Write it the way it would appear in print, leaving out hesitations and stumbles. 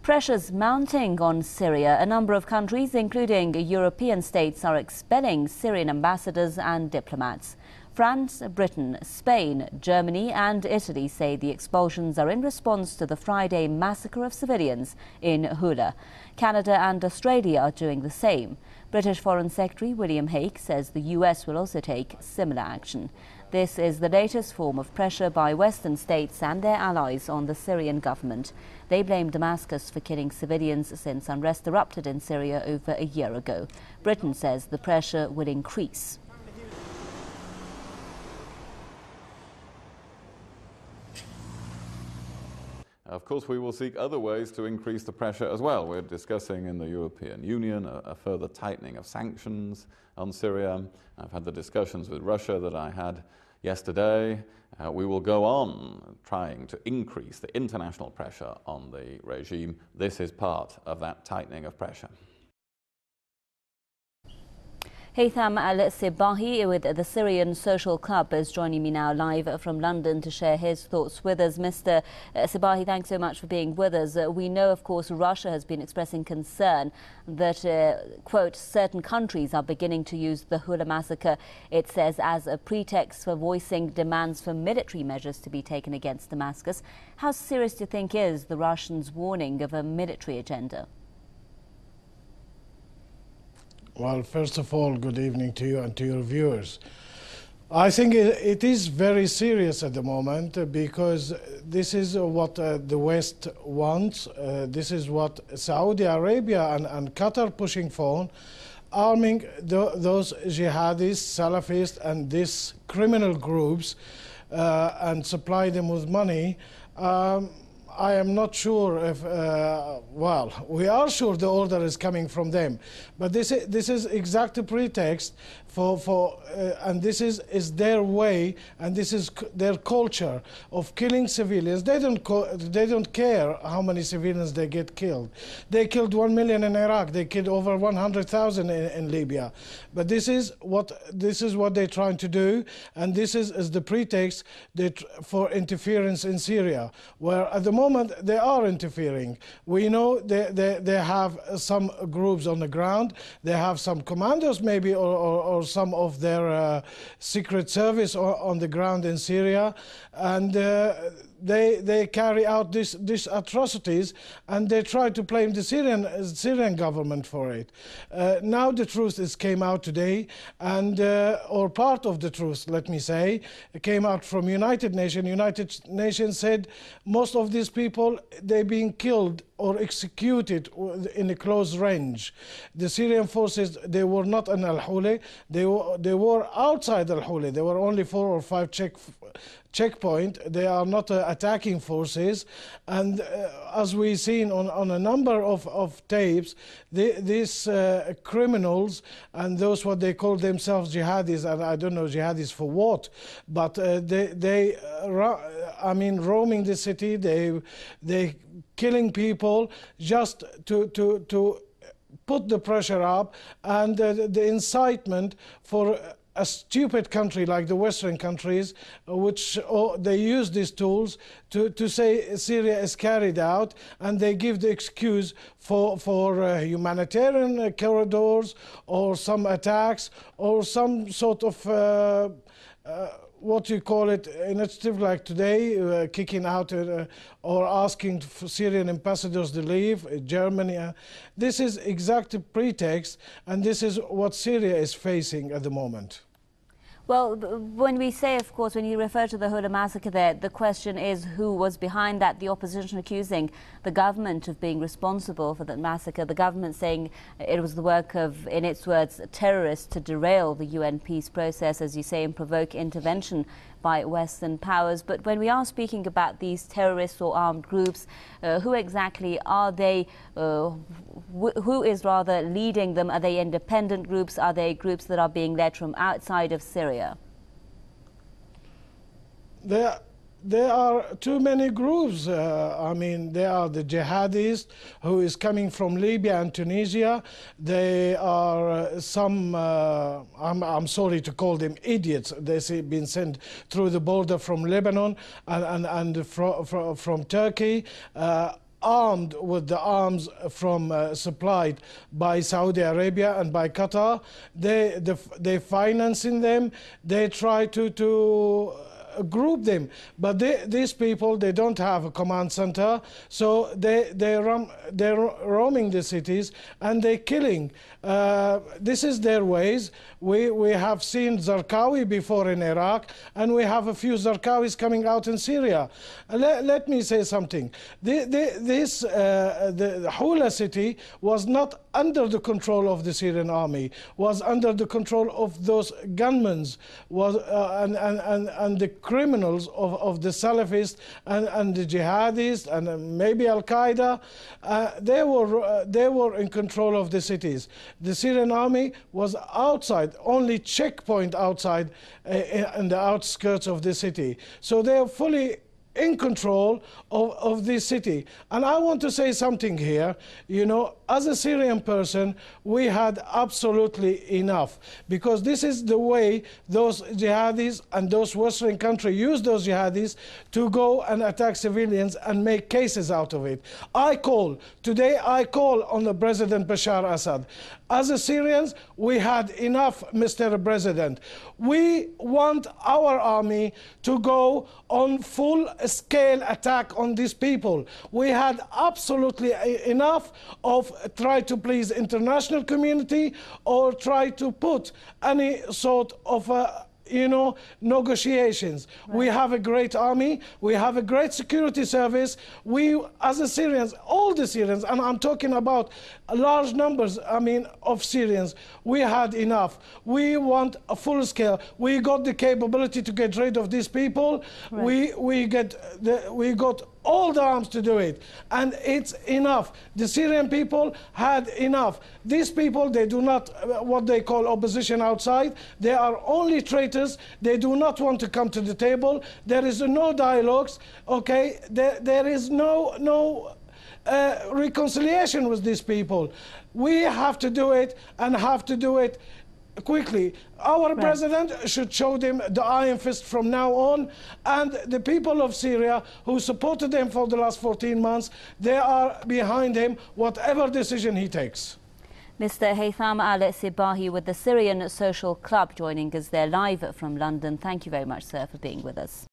Pressures mounting on Syria. A number of countries, including European states, are expelling Syrian ambassadors and diplomats. France, Britain, Spain, Germany and Italy say the expulsions are in response to the Friday massacre of civilians in Houla. Canada and Australia are doing the same. British Foreign Secretary William Hague says the US will also take similar action. This is the latest form of pressure by Western states and their allies on the Syrian government. They blame Damascus for killing civilians since unrest erupted in Syria over a year ago. Britain says the pressure will increase. Of course, we will seek other ways to increase the pressure as well. We're discussing in the European Union a further tightening of sanctions on Syria. I've had the discussions with Russia that I had yesterday. We will go on trying to increase the international pressure on the regime. This is part of that tightening of pressure. Haytham Al-Sibahi with the Syrian Social Club is joining me now live from London to share his thoughts with us. Mr. Sibahi, thanks so much for being with us. We know, of course, Russia has been expressing concern that, quote, certain countries are beginning to use the Houla massacre, it says, as a pretext for voicing demands for military measures to be taken against Damascus. How serious do you think is the Russians' warning of a military agenda? Well, first of all, good evening to you and to your viewers. I think it is very serious at the moment because this is what the West wants. This is what Saudi Arabia and Qatar pushing for, arming those jihadists, Salafists and these criminal groups and supply them with money. I am not sure if, well, we are sure the order is coming from them, but this is exact pretext and this is their way, and this is their culture of killing civilians. They don't care how many civilians they get killed. They killed 1 million in Iraq. They killed over 100,000 in Libya. But this is what they're trying to do, and this is the pretext for interference in Syria, where at the moment they are interfering. We know they have some groups on the ground. They have some commandos maybe, or some of their secret service on the ground in Syria, and they carry out these atrocities, and they try to blame the Syrian government for it. Now the truth came out today, and or part of the truth, let me say, came out from United Nations. United Nations said most of these people, they're being killed or executed in a close range. The Syrian forces, they were not in Al-Houla. They were outside Al-Houla. There were only 4 or 5 checkpoints. They are not attacking forces. And as we've seen on a number of tapes, these criminals and those what they call themselves jihadis, and I don't know jihadis for what, but I mean, roaming the city, they killing people just to put the pressure up, and the incitement for a stupid country like the Western countries, which they use these tools to say Syria is carried out, and they give the excuse for humanitarian corridors or some attacks or some sort of what you call it, initiative like today, kicking out or asking for Syrian ambassadors to leave, Germany. This is exactly pretext, and this is what Syria is facing at the moment. Well, when we say, of course, when you refer to the Houla massacre there, the question is who was behind that. The opposition accusing the government of being responsible for that massacre. The government saying it was the work of, in its words, terrorists to derail the UN peace process, as you say, and provoke intervention by Western powers. But when we are speaking about these terrorists or armed groups, who exactly are they? Who is rather leading them? Are they independent groups? Are they groups that are being led from outside of Syria? There are too many groups. I mean, there are the jihadists who is coming from Libya and Tunisia. They are some, I'm sorry to call them idiots. They've been sent through the border from Lebanon and from Turkey. armed with the arms from supplied by Saudi Arabia and by Qatar. They financing them. They try to group them, but these people, they don't have a command center, so they're roaming the cities and they're killing. This is their ways. We have seen Zarqawi before in Iraq, and we have a few Zarqawis coming out in Syria. Let me say something. The Hula city was not under the control of the Syrian army, was under the control of those gunmen, and the criminals of the Salafists and the jihadists and maybe Al-Qaeda. They were in control of the cities. The Syrian army was outside, only checkpoint outside in the outskirts of the city. So they are fully in control of this city. And I want to say something here. You know, as a Syrian person, we had absolutely enough, because this is the way those jihadis and those Western countries use those jihadis to go and attack civilians and make cases out of it. Today I call on the President Bashar Assad. As a Syrians, we had enough, Mr. President. We want our army to go on full-scale attack on these people. We had absolutely enough of try to please international community or try to put any sort of negotiations. Right. We have a great army. We have a great security service. We, as a Syrians, all the Syrians, and I'm talking about large numbers, of Syrians, we had enough. We want a full scale. We got the capability to get rid of these people. Right. We got all the arms to do it, and it's enough. The Syrian people had enough. These people, they do not what they call opposition outside. They are only traitors. They do not want to come to the table. There is no dialogues. Okay, there is no reconciliation with these people. We have to do it, and have to do it quickly. Our president should show them the iron fist from now on, and the people of Syria who supported him for the last 14 months, they are behind him, whatever decision he takes. Mr. Haytham Al-Sibahi with the Syrian Social Club joining us there live from London. Thank you very much, sir, for being with us.